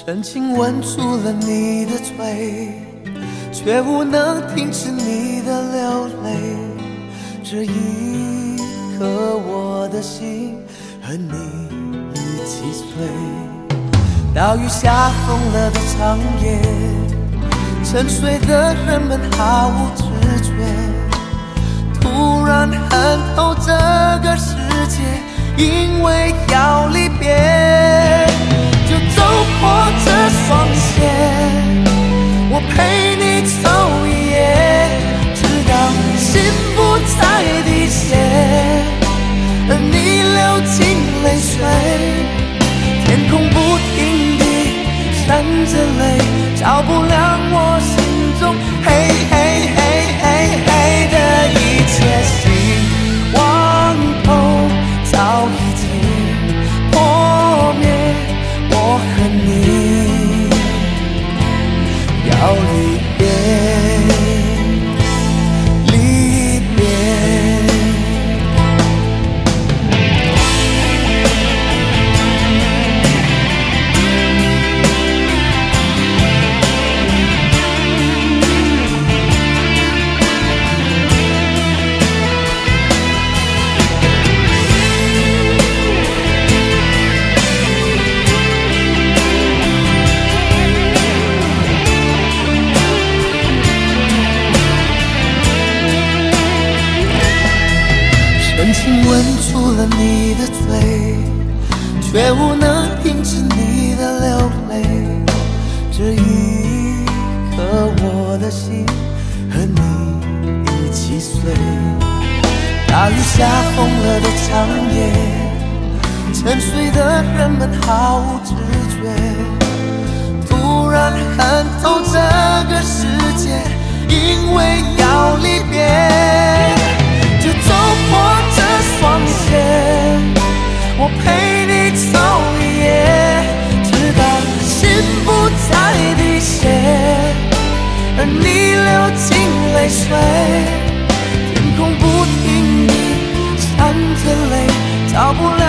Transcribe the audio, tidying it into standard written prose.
深情吻住了你的嘴，却无能停止你的流泪。这一刻我的心和你一起碎。岛屿下疯了的长夜，沉睡的人们毫无知觉，突然恨透这个世界，因为要离别，就走破这双鞋，我陪你走一夜，直到心不再滴血，而你流尽泪水，天空不停地闪着泪，照不亮我心中黑黑黑黑黑的一切。希望头早已经破灭，我和你要离别，离别。深情吻住了你的嘴，却无能停止你的流泪。这一刻我的心和你一起碎。大雨下疯了的长夜，沉睡的人们毫无知觉，突然恨透这个世界，因为要离别，就走破这双鞋，我陪你走一夜，直到心不再滴血，而你流尽泪水，天空不停地闪着泪，照不